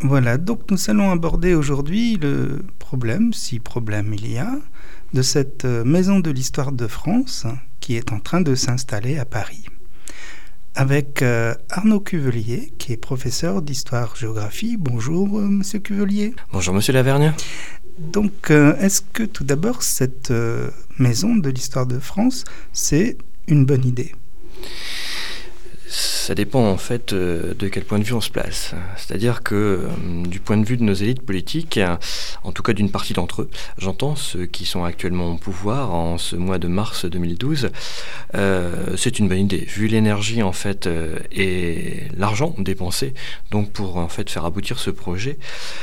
Voilà, donc nous allons aborder aujourd'hui le problème, si problème il y a, de cette maison de l'histoire de France qui est en train de s'installer à Paris. Avec Arnaud Cuvelier, qui est professeur d'histoire-géographie. Bonjour, monsieur Cuvelier. Bonjour, monsieur Lavergne. Donc, est-ce que tout d'abord, cette maison de l'histoire de France, c'est une bonne idée ? Ça dépend en fait de quel point de vue on se place. C'est-à-dire que du point de vue de nos élites politiques, en tout cas d'une partie d'entre eux, j'entends ceux qui sont actuellement au pouvoir en ce mois de mars 2012, c'est une bonne idée. Vu l'énergie en fait et l'argent dépensé donc pour en fait faire aboutir ce projet,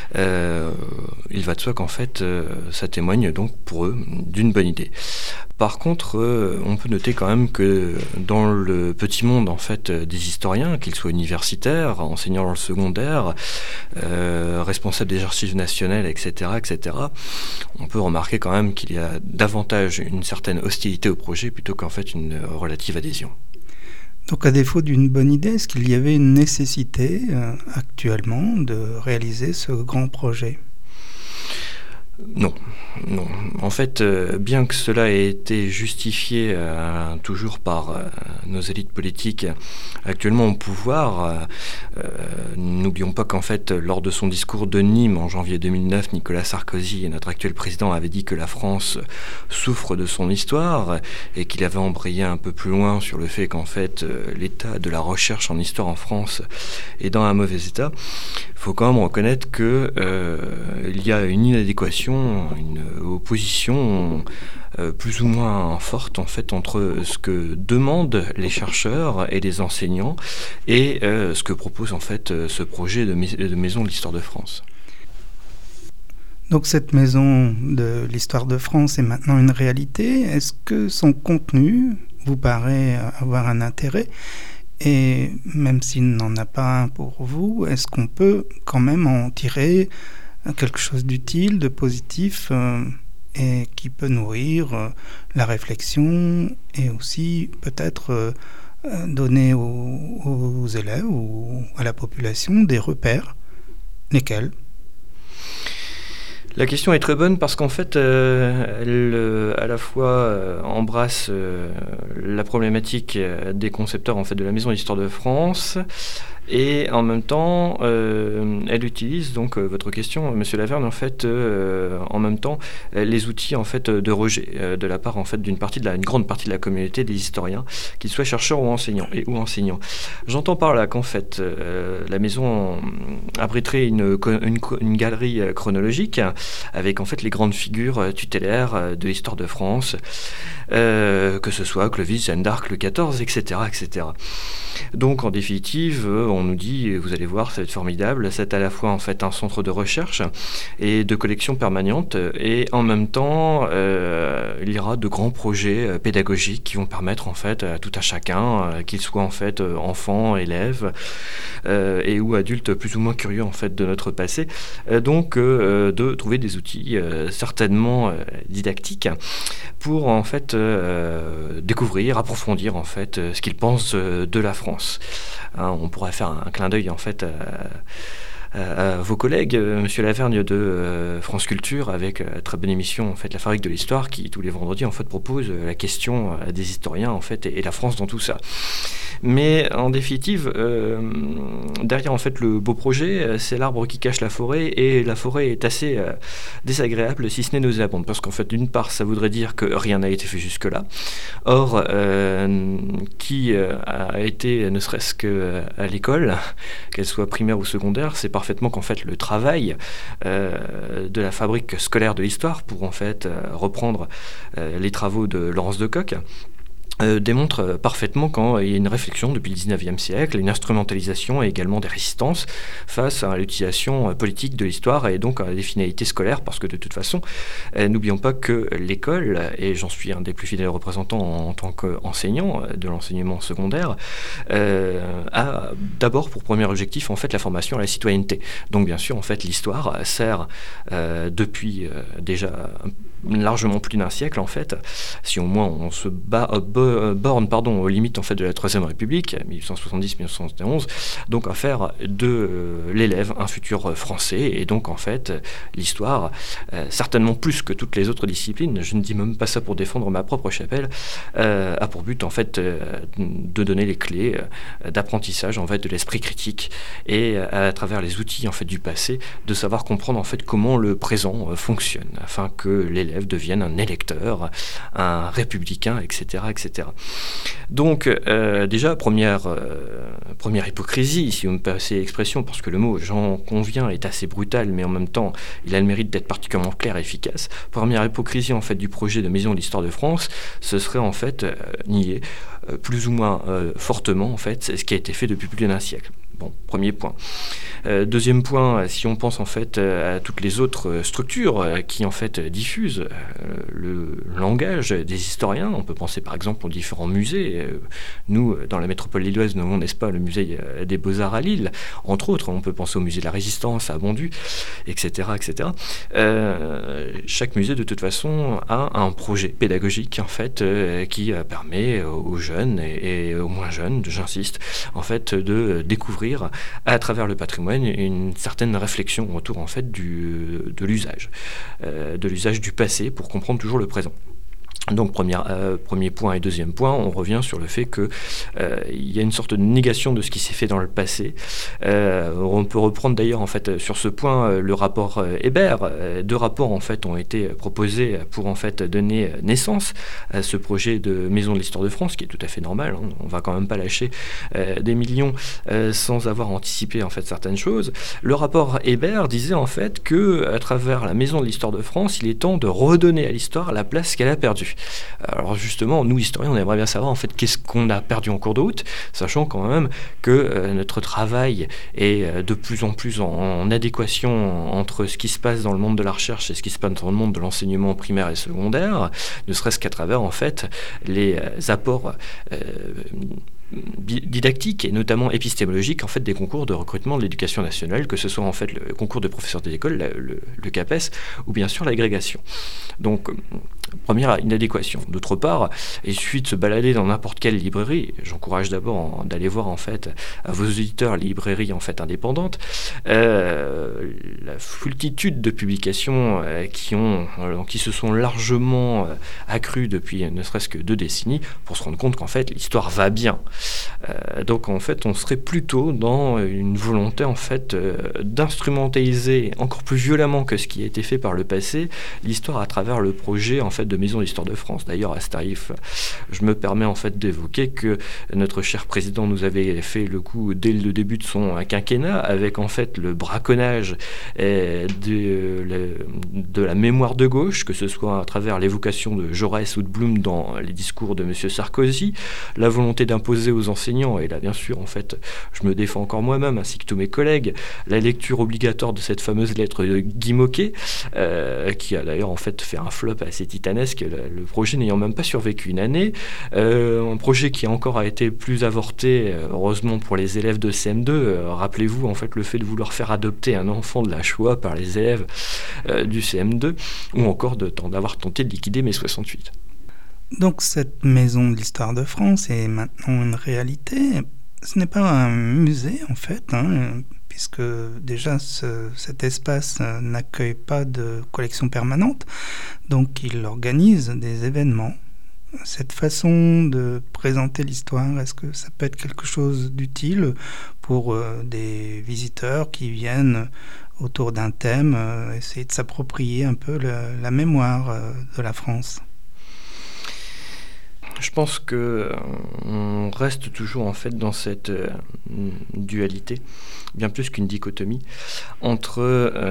il va de soi qu'en fait ça témoigne donc pour eux d'une bonne idée. Par contre, on peut noter quand même que dans le petit monde en fait des historiens, qu'ils soient universitaires, enseignants dans le secondaire, responsables des archives nationales, etc., on peut remarquer quand même qu'il y a davantage une certaine hostilité au projet plutôt qu'en fait une relative adhésion. Donc à défaut d'une bonne idée, est-ce qu'il y avait une nécessité actuellement de réaliser ce grand projet ? Non. En fait, bien que cela ait été justifié toujours par nos élites politiques actuellement au pouvoir, n'oublions pas qu'en fait, lors de son discours de Nîmes en janvier 2009, Nicolas Sarkozy, notre actuel président, avait dit que la France souffre de son histoire et qu'il avait embrayé un peu plus loin sur le fait qu'en fait, l'état de la recherche en histoire en France est dans un mauvais état. Il faut quand même reconnaître qu'il y a une inadéquation, une opposition plus ou moins forte en fait entre ce que demandent les chercheurs et les enseignants et ce que propose en fait ce projet de maison de l'histoire de France. Donc cette maison de l'histoire de France est maintenant une réalité. Est-ce que son contenu vous paraît avoir un intérêt ? Et même s'il n'en a pas un pour vous, est-ce qu'on peut quand même en tirer quelque chose d'utile, de positif et qui peut nourrir la réflexion et aussi peut-être donner aux élèves ou à la population des repères, lesquels ? La question est très bonne parce qu'en fait, elle à la fois embrasse la problématique des concepteurs en fait de la Maison d'Histoire de France et en même temps, elle utilise donc votre question, Monsieur Lavergne, en fait, en même temps, les outils en fait de rejet de la part en fait d'une grande partie de la communauté des historiens, qu'ils soient chercheurs ou enseignants. J'entends par là qu'en fait, la maison abriterait une galerie chronologique avec en fait les grandes figures tutélaires de l'histoire de France, que ce soit Clovis, Jeanne d'Arc, Louis XIV, etc. Donc en définitive, on nous dit, vous allez voir, ça va être formidable, c'est à la fois en fait un centre de recherche et de collection permanente et en même temps, il y aura de grands projets pédagogiques qui vont permettre en fait à tout à chacun, qu'il soit en fait enfant, élève et ou adulte plus ou moins curieux en fait de notre passé, de trouver des outils certainement didactiques pour en fait découvrir, approfondir en fait ce qu'ils pensent de la France. On pourrait faire un clin d'œil en fait à vos collègues, Monsieur Lavergne de France Culture, avec la très bonne émission en fait La Fabrique de l'Histoire, qui tous les vendredis en fait propose la question des historiens en fait et la France dans tout ça. Mais en définitive, derrière en fait le beau projet, c'est l'arbre qui cache la forêt, et la forêt est assez désagréable, si ce n'est nauséabonde, parce qu'en fait d'une part ça voudrait dire que rien n'a été fait jusque-là. Or, qui a été ne serait-ce qu'à l'école, qu'elle soit primaire ou secondaire, c'est parfaitement qu'en fait le travail de la fabrique scolaire de l'histoire, pour en fait reprendre les travaux de Laurence de Coq, démontre parfaitement quand il y a une réflexion depuis le 19e siècle, une instrumentalisation et également des résistances face à l'utilisation politique de l'histoire et donc à des finalités scolaires, parce que de toute façon, n'oublions pas que l'école, et j'en suis un des plus fidèles représentants en tant qu'enseignant de l'enseignement secondaire, a d'abord pour premier objectif en fait la formation à la citoyenneté. Donc bien sûr en fait l'histoire sert depuis déjà largement plus d'un siècle en fait, si au moins on se borne aux limites en fait de la Troisième République, 1870-1971, donc à faire de l'élève un futur français. Et donc en fait, l'histoire, certainement plus que toutes les autres disciplines, je ne dis même pas ça pour défendre ma propre chapelle, a pour but en fait de donner les clés d'apprentissage en fait de l'esprit critique et à travers les outils en fait du passé, de savoir comprendre en fait comment le présent fonctionne, afin que l'élève devienne un électeur, un républicain, etc., etc. Donc déjà première hypocrisie, si vous me passez l'expression, parce que le mot, j'en conviens, est assez brutal, mais en même temps il a le mérite d'être particulièrement clair et efficace. Première hypocrisie en fait du projet de Maison de l'Histoire de France, ce serait en fait nier plus ou moins fortement en fait ce qui a été fait depuis plus d'un siècle. Bon, premier point. Deuxième point, si on pense en fait à toutes les autres structures qui en fait diffusent le langage des historiens, on peut penser par exemple aux différents musées. Nous, dans la métropole lilloise, nous avons, n'est-ce pas, le musée des Beaux-Arts à Lille, entre autres. On peut penser au musée de la Résistance à Bondy, etc., etc. Chaque musée, de toute façon, a un projet pédagogique en fait qui permet aux jeunes et aux moins jeunes, j'insiste, en fait, de découvrir à travers le patrimoine une certaine réflexion autour en fait de l'usage du passé pour comprendre toujours le présent. Donc premier point et deuxième point, on revient sur le fait que il y a une sorte de négation de ce qui s'est fait dans le passé. On peut reprendre d'ailleurs en fait sur ce point le rapport Hébert. Deux rapports en fait ont été proposés pour en fait donner naissance à ce projet de Maison de l'Histoire de France, qui est tout à fait normal. Hein. On va quand même pas lâcher des millions sans avoir anticipé en fait certaines choses. Le rapport Hébert disait en fait que à travers la Maison de l'Histoire de France, il est temps de redonner à l'histoire la place qu'elle a perdue. Alors justement, nous historiens, on aimerait bien savoir en fait qu'est-ce qu'on a perdu en cours de route, sachant quand même que notre travail est de plus en plus en adéquation entre ce qui se passe dans le monde de la recherche et ce qui se passe dans le monde de l'enseignement primaire et secondaire, ne serait-ce qu'à travers en fait les apports didactique et notamment épistémologique en fait des concours de recrutement de l'éducation nationale, que ce soit en fait le concours de professeurs des écoles, le CAPES, ou bien sûr l'agrégation. Donc première inadéquation. D'autre part, il suffit de se balader dans n'importe quelle librairie. J'encourage d'abord d'aller voir en fait à vos auditeurs librairies en fait indépendantes, la multitude de publications qui se sont largement accrues depuis ne serait-ce que 2 décennies pour se rendre compte qu'en fait l'histoire va bien. Donc en fait on serait plutôt dans une volonté en fait d'instrumentaliser encore plus violemment que ce qui a été fait par le passé l'histoire à travers le projet en fait de Maison de l'Histoire de France. D'ailleurs à ce tarif, je me permets en fait d'évoquer que notre cher président nous avait fait le coup dès le début de son quinquennat avec en fait le braconnage de la mémoire de gauche, que ce soit à travers l'évocation de Jaurès ou de Blum dans les discours de M. Sarkozy, la volonté d'imposer aux enseignants, et là bien sûr en fait je me défends encore moi-même ainsi que tous mes collègues, la lecture obligatoire de cette fameuse lettre de Guy Môquet, qui a d'ailleurs en fait fait un flop assez titanesque, le projet n'ayant même pas survécu une année, un projet qui encore a été plus avorté, heureusement pour les élèves de CM2, rappelez-vous en fait le fait de vouloir faire adopter un enfant de la Shoah par les élèves du CM2, ou encore d'avoir tenté de liquider mai 68. Donc cette Maison de l'Histoire de France est maintenant une réalité. Ce n'est pas un musée en fait, puisque déjà cet espace n'accueille pas de collection permanente, donc il organise des événements. Cette façon de présenter l'histoire, est-ce que ça peut être quelque chose d'utile pour des visiteurs qui viennent autour d'un thème, essayer de s'approprier un peu la mémoire de la France ? Je pense qu'on reste toujours en fait dans cette dualité, bien plus qu'une dichotomie, entre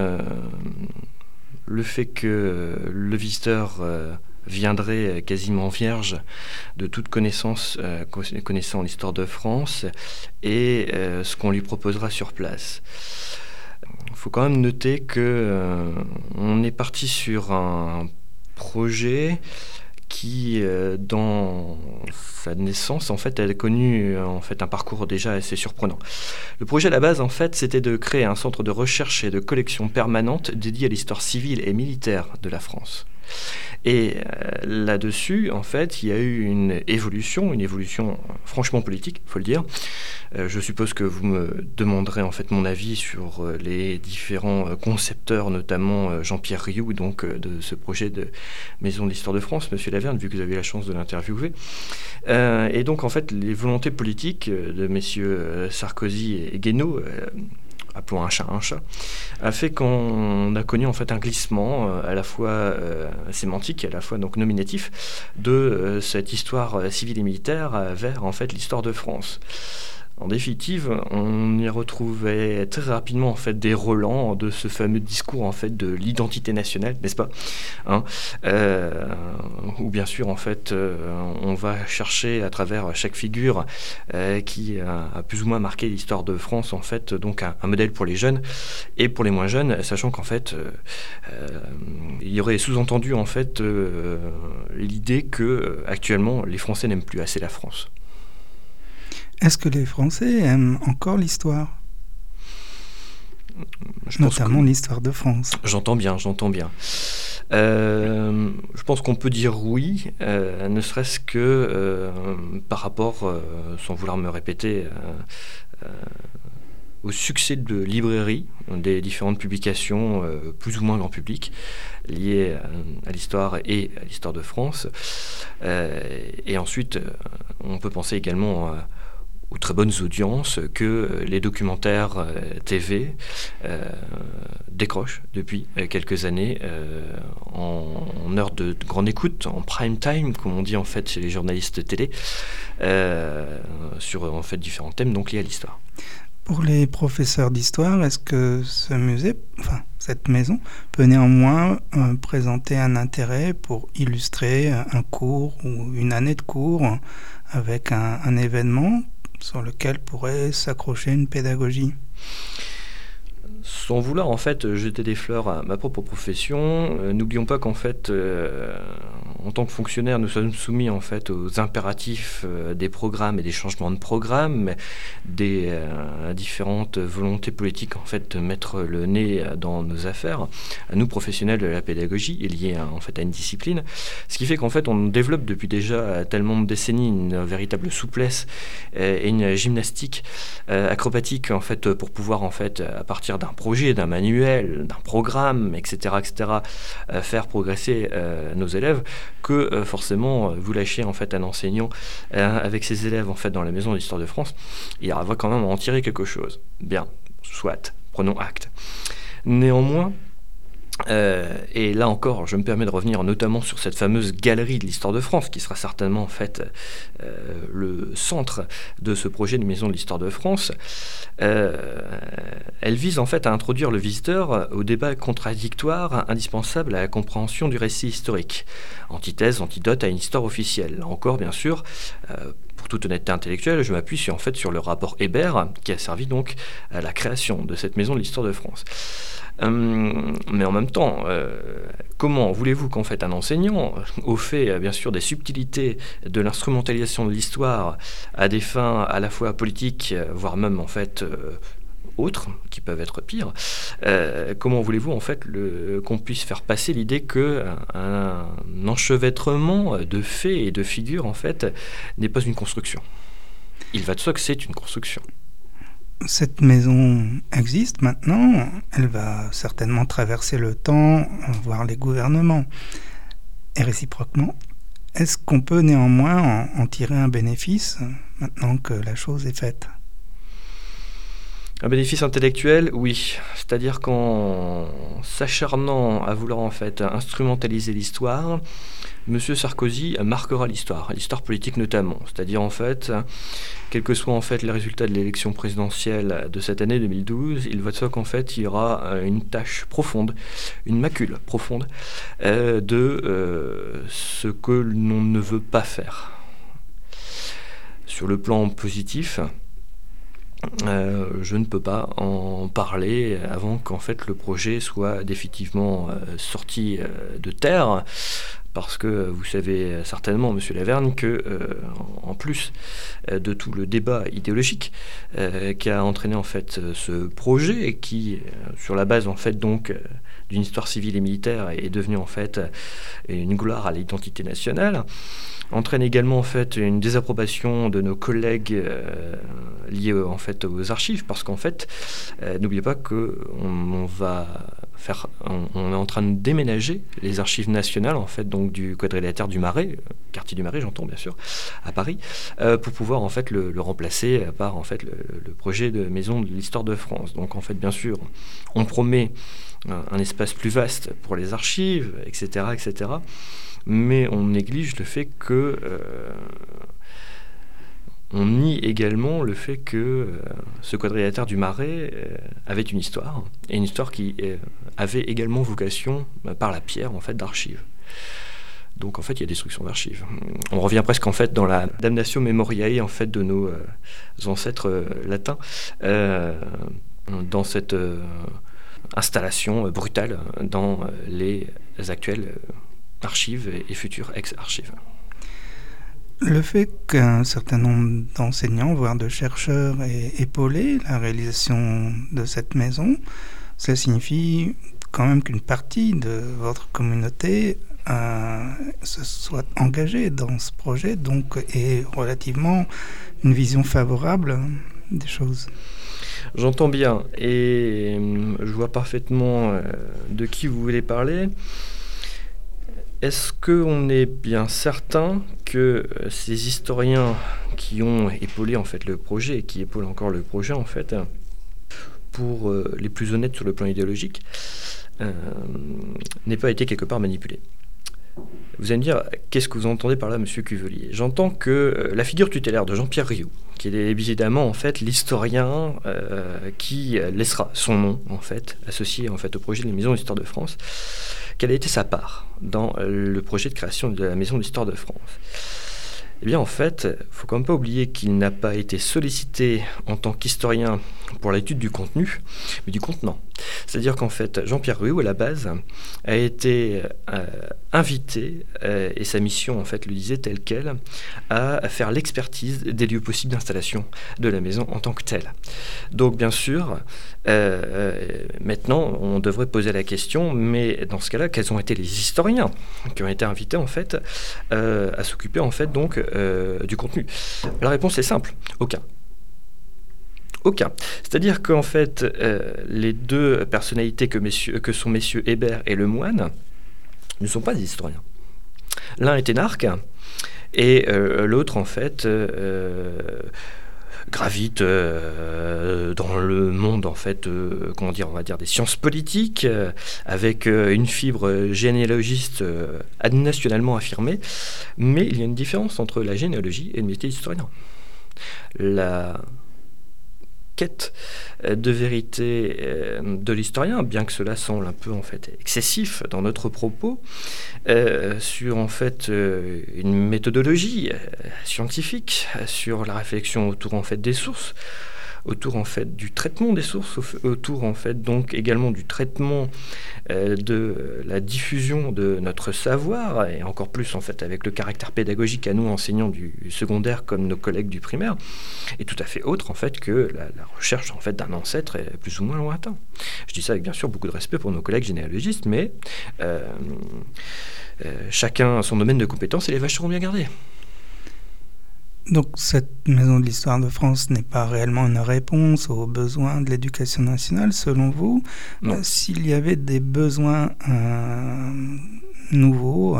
le fait que le visiteur viendrait quasiment vierge de toute connaissance connaissant l'histoire de France et ce qu'on lui proposera sur place. Il faut quand même noter qu'on est parti sur un projet qui, dans sa naissance, en fait, elle a connu en fait un parcours déjà assez surprenant. Le projet à la base, en fait, c'était de créer un centre de recherche et de collection permanente dédié à l'histoire civile et militaire de la France. Et là-dessus, en fait, il y a eu une évolution franchement politique, il faut le dire. Je suppose que vous me demanderez en fait mon avis sur les différents concepteurs, notamment Jean-Pierre Rioux, donc de ce projet de Maison de l'Histoire de France, Monsieur Laverne, vu que vous avez eu la chance de l'interviewer. Et donc, en fait, les volontés politiques de messieurs Sarkozy et Guénaud, appelons un chat, a fait qu'on a connu en fait un glissement à la fois sémantique et à la fois donc nominatif de cette histoire civile et militaire vers en fait l'histoire de France. En définitive, on y retrouvait très rapidement en fait des relents de ce fameux discours en fait de l'identité nationale, n'est-ce pas, où bien sûr en fait on va chercher à travers chaque figure qui a plus ou moins marqué l'histoire de France en fait donc un modèle pour les jeunes et pour les moins jeunes, sachant qu'en fait il y aurait sous-entendu en fait l'idée que actuellement les Français n'aiment plus assez la France. Est-ce que les Français aiment encore l'histoire ? Notamment l'histoire de France. J'entends bien. Je pense qu'on peut dire oui, ne serait-ce que par rapport, sans vouloir me répéter, au succès de librairies, des différentes publications plus ou moins grand public liées à l'histoire et à l'histoire de France. Et ensuite, on peut penser également aux très bonnes audiences que les documentaires TV décrochent depuis quelques années en heure de grande écoute, en prime time, comme on dit en fait chez les journalistes télé, sur en fait différents thèmes donc liés à l'histoire. Pour les professeurs d'histoire, est-ce que ce musée, cette maison, peut néanmoins présenter un intérêt pour illustrer un cours ou une année de cours avec un événement sur lequel pourrait s'accrocher une pédagogie ? Sans vouloir en fait jeter des fleurs à ma propre profession, n'oublions pas qu'en fait, en tant que fonctionnaire, nous sommes soumis en fait aux impératifs des programmes et des changements de programmes, des différentes volontés politiques en fait de mettre le nez dans nos affaires. À nous professionnels de la pédagogie est lié en fait à une discipline, ce qui fait qu'en fait on développe depuis déjà tellement de décennies une véritable souplesse et une gymnastique acrobatique en fait pour pouvoir en fait à partir d'un projet, d'un manuel, d'un programme, etc., faire progresser nos élèves, que forcément vous lâchez en fait un enseignant avec ses élèves en fait dans la maison de l'Histoire de France, il va quand même en tirer quelque chose. Bien, soit, prenons acte. Néanmoins, et là encore, je me permets de revenir notamment sur cette fameuse galerie de l'Histoire de France, qui sera certainement en fait le centre de ce projet de Maison de l'Histoire de France. Elle vise en fait à introduire le visiteur au débat contradictoire indispensable à la compréhension du récit historique. Antithèse, antidote à une histoire officielle. Là encore, bien sûr, pour toute honnêteté intellectuelle, je m'appuie sur le rapport Hébert, qui a servi donc à la création de cette Maison de l'Histoire de France. Mais en même temps, comment voulez-vous qu'en fait un enseignant, au fait bien sûr des subtilités de l'instrumentalisation de l'histoire à des fins à la fois politiques, voire même en fait autres, qui peuvent être pires, comment voulez-vous en fait qu'on puisse faire passer l'idée qu'un enchevêtrement de faits et de figures en fait n'est pas une construction. Il va de soi que c'est une construction. Cette maison existe maintenant, elle va certainement traverser le temps, voire les gouvernements. Et réciproquement, est-ce qu'on peut néanmoins en tirer un bénéfice maintenant que la chose est faite ? Un bénéfice intellectuel, oui. C'est-à-dire qu'en s'acharnant à vouloir en fait instrumentaliser l'histoire, M. Sarkozy marquera l'histoire politique notamment. C'est-à-dire en fait, quels que soient en fait les résultats de l'élection présidentielle de cette année 2012, il va de soi qu'en fait il y aura une tache profonde, une macule profonde de ce que l'on ne veut pas faire. Sur le plan positif, je ne peux pas en parler avant qu'en fait le projet soit définitivement sorti de terre, Parce que vous savez certainement, Monsieur Lavergne, que en plus de tout le débat idéologique qui a entraîné en fait ce projet, et qui, sur la base en fait donc d'une histoire civile et militaire, est devenu en fait une gloire à l'identité nationale, entraîne également en fait une désapprobation de nos collègues liés en fait aux archives, parce qu'en fait, n'oubliez pas que on est en train de déménager les archives nationales en fait donc du quadrilatère du Marais, quartier du Marais j'entends bien sûr, à Paris, pour pouvoir en fait le remplacer par en fait le projet de maison de l'histoire de France. Donc en fait bien sûr on promet un espace plus vaste pour les archives, etc., etc., mais on néglige le fait que on nie également le fait que ce quadrilatère du Marais avait une histoire, et une histoire qui avait également vocation par la pierre en fait d'archives. Donc en fait il y a destruction d'archives. On revient presque en fait dans la damnatio memoriae en fait de nos ancêtres latins, dans cette installation brutale dans les actuelles archives et futures ex-archives. Le fait qu'un certain nombre d'enseignants, voire de chercheurs, aient épaulé la réalisation de cette maison, cela signifie quand même qu'une partie de votre communauté se soit engagée dans ce projet, donc ait relativement une vision favorable des choses. J'entends bien, et je vois parfaitement de qui vous voulez parler. Est-ce qu'on est bien certain que ces historiens qui ont épaulé en fait le projet, et qui épaulent encore le projet en fait, pour les plus honnêtes sur le plan idéologique, n'aient pas été quelque part manipulés? Vous allez me dire, qu'est-ce que vous entendez par là, monsieur Cuvelier? J'entends que la figure tutélaire de Jean-Pierre Rioux, qui est évidemment en fait l'historien qui laissera son nom en fait associé en fait au projet de la Maison de l'Histoire de France, quelle a été sa part dans le projet de création de la Maison de l'Histoire de France? Eh bien en fait, il ne faut quand même pas oublier qu'il n'a pas été sollicité en tant qu'historien pour l'étude du contenu, mais du contenant. C'est-à-dire qu'en fait, Jean-Pierre Rioux, à la base, a été invité, et sa mission en fait le disait telle quelle, à faire l'expertise des lieux possibles d'installation de la maison en tant que telle. Donc bien sûr, maintenant on devrait poser la question, mais dans ce cas-là, quels ont été les historiens qui ont été invités en fait à s'occuper en fait donc du contenu? La réponse est simple, aucun. Aucun. C'est-à-dire qu'en fait, les deux personnalités que sont messieurs Hébert et Lemoine ne sont pas des historiens. L'un est énarque et l'autre, en fait, gravite dans le monde, en fait, on va dire des sciences politiques, avec une fibre généalogiste nationalement affirmée. Mais il y a une différence entre la généalogie et le métier d'historien. La quête de vérité de l'historien, bien que cela semble un peu en fait excessif dans notre propos, sur en fait une méthodologie scientifique, sur la réflexion autour en fait des sources, autour en fait du traitement des sources, autour en fait donc également du traitement de la diffusion de notre savoir, et encore plus en fait avec le caractère pédagogique à nous enseignants du secondaire comme nos collègues du primaire, est tout à fait autre en fait que la recherche en fait d'un ancêtre plus ou moins lointain. Je dis ça avec bien sûr beaucoup de respect pour nos collègues généalogistes, mais chacun a son domaine de compétences et les vaches seront bien gardées. Donc cette Maison de l'Histoire de France n'est pas réellement une réponse aux besoins de l'éducation nationale, selon vous? S'il y avait des besoins nouveaux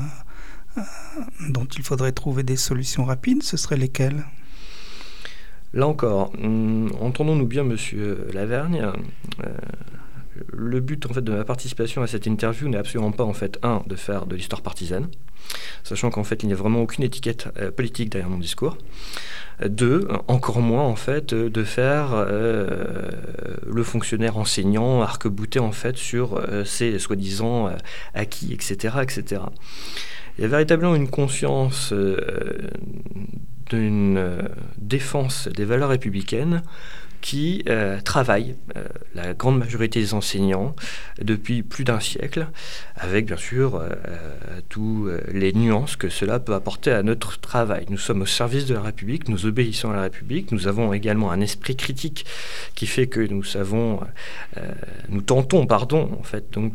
dont il faudrait trouver des solutions rapides, ce seraient lesquels? Là encore, entendons-nous bien, monsieur Lavergne, le but en fait de ma participation à cette interview n'est absolument pas en fait de faire de l'histoire partisane, sachant qu'en fait il n'y a vraiment aucune étiquette politique derrière mon discours. 2, encore moins en fait de faire le fonctionnaire enseignant arc-bouté en fait sur ses soi-disant acquis, etc., etc. Il y a véritablement une conscience d'une défense des valeurs républicaines qui travaillent, la grande majorité des enseignants, depuis plus d'un siècle, avec bien sûr tous les nuances que cela peut apporter à notre travail. Nous sommes au service de la République, nous obéissons à la République, nous avons également un esprit critique qui fait que nous tentons, en fait, donc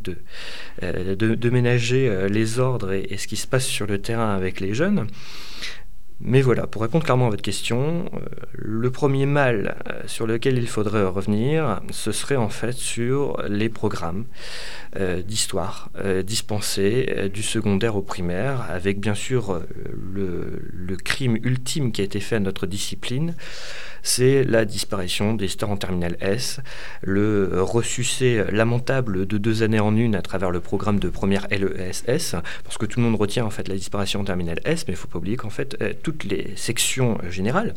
de ménager les ordres et ce qui se passe sur le terrain avec les jeunes. Mais voilà, pour répondre clairement à votre question, le premier mal sur lequel il faudrait revenir, ce serait en fait sur les programmes d'histoire dispensés du secondaire au primaire, avec bien sûr le crime ultime qui a été fait à notre discipline, c'est la disparition des histoires en terminale S, le ressucé lamentable de 2 années en une à travers le programme de première LESS, parce que tout le monde retient en fait la disparition en terminale S, mais il ne faut pas oublier qu'en fait toutes les sections générales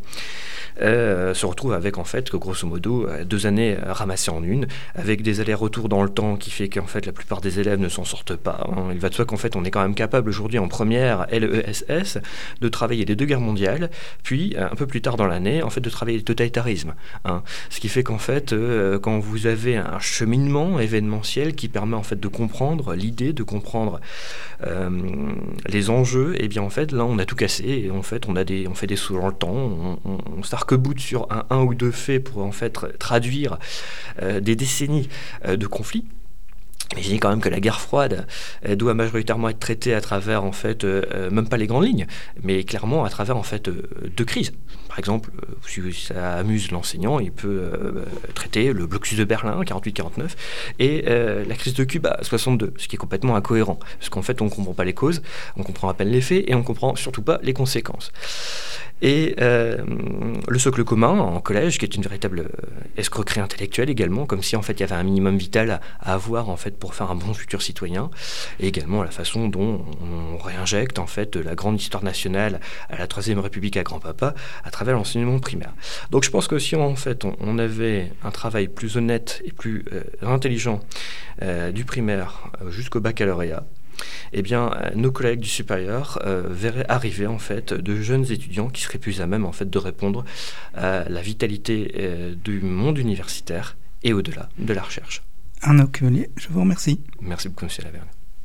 se retrouvent avec en fait grosso modo 2 années ramassées en une, avec des allers-retours dans le temps qui fait qu'en fait la plupart des élèves ne s'en sortent pas. Il va de soi qu'en fait on est quand même capable aujourd'hui en première LESS de travailler les 2 guerres mondiales, puis un peu plus tard dans l'année en fait de travailler le totalitarisme. Ce qui fait qu'en fait quand vous avez un cheminement événementiel qui permet en fait de comprendre l'idée, de comprendre les enjeux, et bien en fait là on a tout cassé et en fait on fait des sauts dans le temps, on s'arc-boute sur un ou 2 faits pour en fait traduire des décennies de conflits. Mais je dis quand même que la guerre froide doit majoritairement être traitée à travers en fait même pas les grandes lignes, mais clairement à travers en fait 2 crises. Par exemple, si ça amuse l'enseignant, il peut traiter le blocus de Berlin 48-49 et la crise de Cuba 62, ce qui est complètement incohérent, parce qu'en fait on ne comprend pas les causes, on comprend à peine les faits et on ne comprend surtout pas les conséquences. Et le socle commun en collège, qui est une véritable escroquerie intellectuelle également, comme si en fait il y avait un minimum vital à avoir en fait pour faire un bon futur citoyen, et également la façon dont on réinjecte en fait la grande histoire nationale à la Troisième République à grand-papa à travers l'enseignement primaire. Donc je pense que si en fait on avait un travail plus honnête et plus intelligent du primaire jusqu'au baccalauréat, eh bien, nos collègues du supérieur verraient arriver en fait de jeunes étudiants qui seraient plus à même en fait de répondre à la vitalité du monde universitaire et au-delà de la recherche. Arnaud Cuvelier, je vous remercie. Merci beaucoup, monsieur Laverne.